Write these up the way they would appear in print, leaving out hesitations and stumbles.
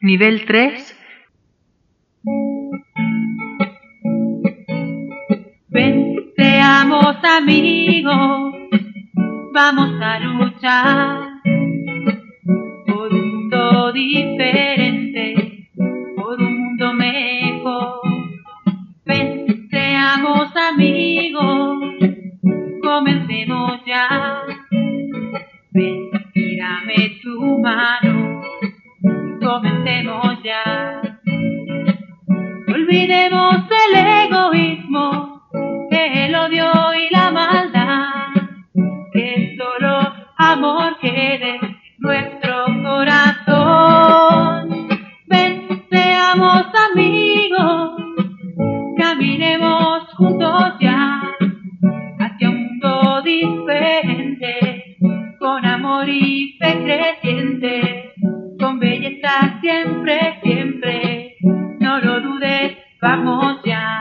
Nivel 3. Ven, seamos amigos, vamos a luchar por un mundo diferente, por un mundo mejor. Ven, seamos amigos, comencemos ya. Ven, tírame tu mano, comencemos ya. Olvidemos el egoísmo, el odio y la maldad, que solo amor quede en nuestro corazón. Ven, seamos amigos, caminemos juntos ya hacia un mundo diferente, con amor y fe creciente, con belleza siempre, siempre. No lo dudes, vamos ya.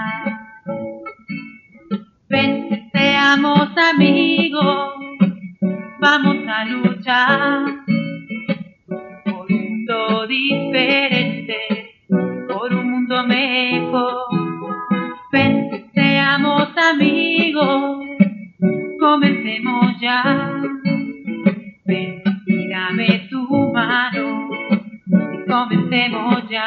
Ven, seamos amigos, vamos a luchar por un mundo diferente, por un mundo mejor. Ven, seamos amigos, comencemos ya. Ven, tírame tu mano y comencemos ya.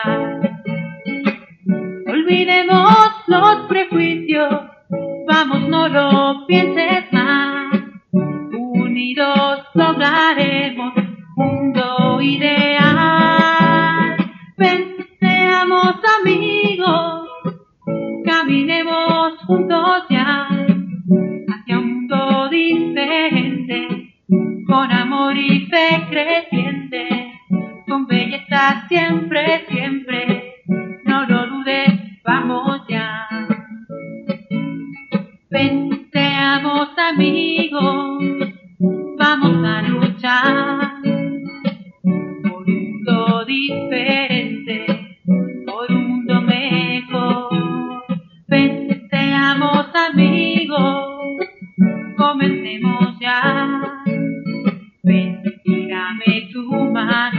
Olvidemos los prejuicios, vamos, no lo pienses más. Unidos lograremos un mundo ideal. Ven, seamos amigos, caminemos juntos ya hacia un mundo diferente, con amor y fe creciente, con belleza siempre, siempre. No lo dudes, vamos ya. Ven, seamos amigos, vamos a luchar por un mundo diferente, por un mundo mejor. Ven, seamos amigos, comencemos ya. Ven, tírame tu mano